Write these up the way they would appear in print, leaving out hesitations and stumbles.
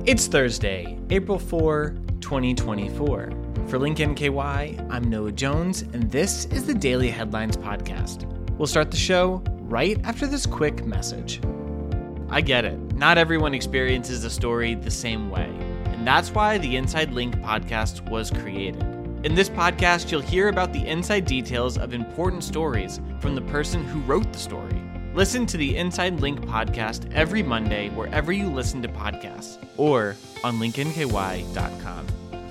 It's Thursday, April 4, 2024. For Link NKY, I'm Noah Jones, and this is the Daily Headlines Podcast. We'll start the show right after this quick message. I get it. Not everyone experiences a story the same way, and that's why the Inside Link podcast was created. In this podcast, you'll hear about the inside details of important stories from the person who wrote the story. Listen to the Inside Link podcast every Monday wherever you listen to podcasts or on linknky.com.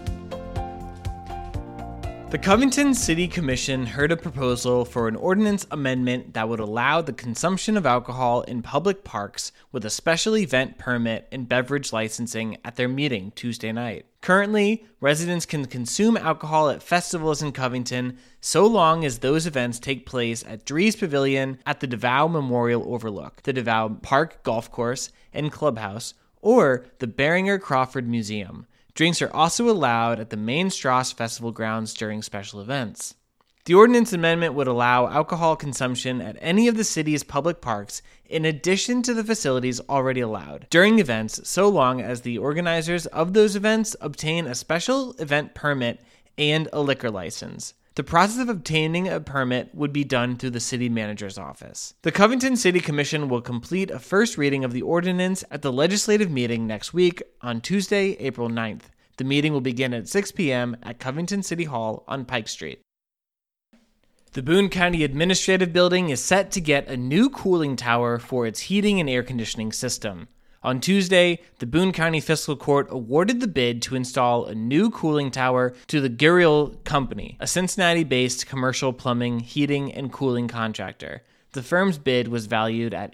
The Covington City Commission heard a proposal for an ordinance amendment that would allow the consumption of alcohol in public parks with a special event permit and beverage licensing at their meeting Tuesday night. Currently, residents can consume alcohol at festivals in Covington so long as those events take place at Dries Pavilion at the DeVow Memorial Overlook, the DeVow Park Golf Course and Clubhouse, or the Beringer Crawford Museum. Drinks are also allowed at the main Strauss Festival grounds during special events. The ordinance amendment would allow alcohol consumption at any of the city's public parks in addition to the facilities already allowed during events so long as the organizers of those events obtain a special event permit and a liquor license. The process of obtaining a permit would be done through the city manager's office. The Covington City Commission will complete a first reading of the ordinance at the legislative meeting next week on Tuesday, April 9th. The meeting will begin at 6 p.m. at Covington City Hall on Pike Street. The Boone County Administrative Building is set to get a new cooling tower for its heating and air conditioning system. On Tuesday, the Boone County Fiscal Court awarded the bid to install a new cooling tower to the Guriel Company, a Cincinnati-based commercial plumbing, heating, and cooling contractor. The firm's bid was valued at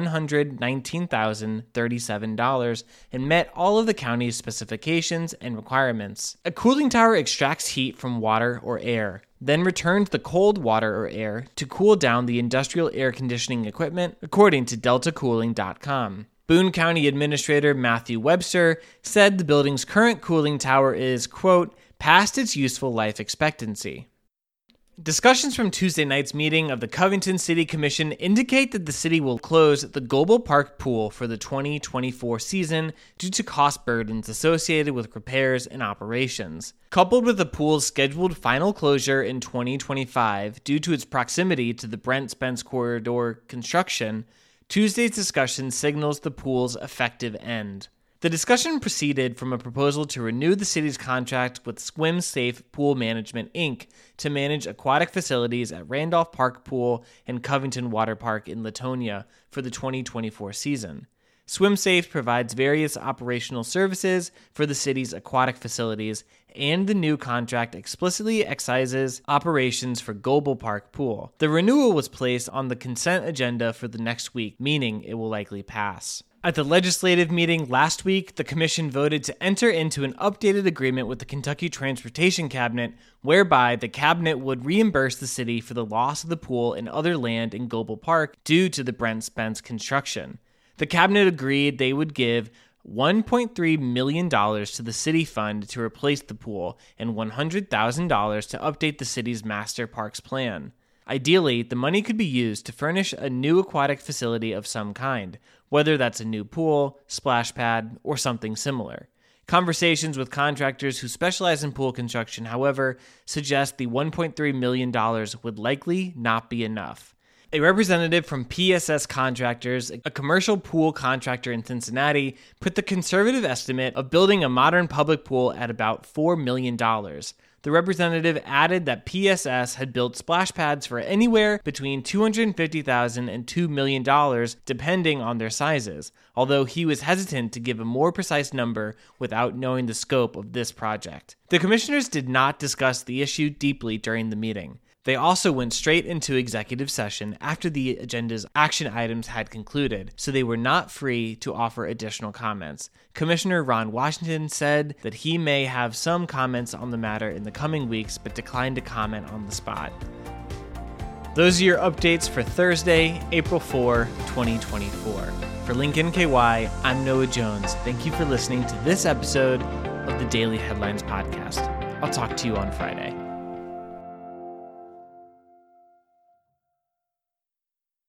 $119,037 and met all of the county's specifications and requirements. A cooling tower extracts heat from water or air, then returns the cold water or air to cool down the industrial air conditioning equipment, according to deltacooling.com. Boone County Administrator Matthew Webster said the building's current cooling tower is, quote, past its useful life expectancy. Discussions from Tuesday night's meeting of the Covington City Commission indicate that the city will close the Goble Park pool for the 2024 season due to cost burdens associated with repairs and operations. Coupled with the pool's scheduled final closure in 2025 due to its proximity to the Brent Spence Corridor construction, Tuesday's discussion signals the pool's effective end. The discussion proceeded from a proposal to renew the city's contract with Swim Safe Pool Management, Inc. to manage aquatic facilities at Randolph Park Pool and Covington Water Park in Latonia for the 2024 season. Swim Safe provides various operational services for the city's aquatic facilities, and the new contract explicitly excises operations for Goble Park Pool. The renewal was placed on the consent agenda for the next week, meaning it will likely pass. At the legislative meeting last week, the commission voted to enter into an updated agreement with the Kentucky Transportation Cabinet, whereby the cabinet would reimburse the city for the loss of the pool and other land in Goble Park due to the Brent Spence construction. The cabinet agreed they would give $1.3 million to the city fund to replace the pool and $100,000 to update the city's master parks plan. Ideally, the money could be used to furnish a new aquatic facility of some kind, whether that's a new pool, splash pad, or something similar. Conversations with contractors who specialize in pool construction, however, suggest the $1.3 million would likely not be enough. A representative from PSS Contractors, a commercial pool contractor in Cincinnati, put the conservative estimate of building a modern public pool at about $4 million. The representative added that PSS had built splash pads for anywhere between $250,000 and $2 million, depending on their sizes, although he was hesitant to give a more precise number without knowing the scope of this project. The commissioners did not discuss the issue deeply during the meeting. They also went straight into executive session after the agenda's action items had concluded, so they were not free to offer additional comments. Commissioner Ron Washington said that he may have some comments on the matter in the coming weeks, but declined to comment on the spot. Those are your updates for Thursday, April 4, 2024. For Link NKY, I'm Noah Jones. Thank you for listening to this episode of the Daily Headlines Podcast. I'll talk to you on Friday.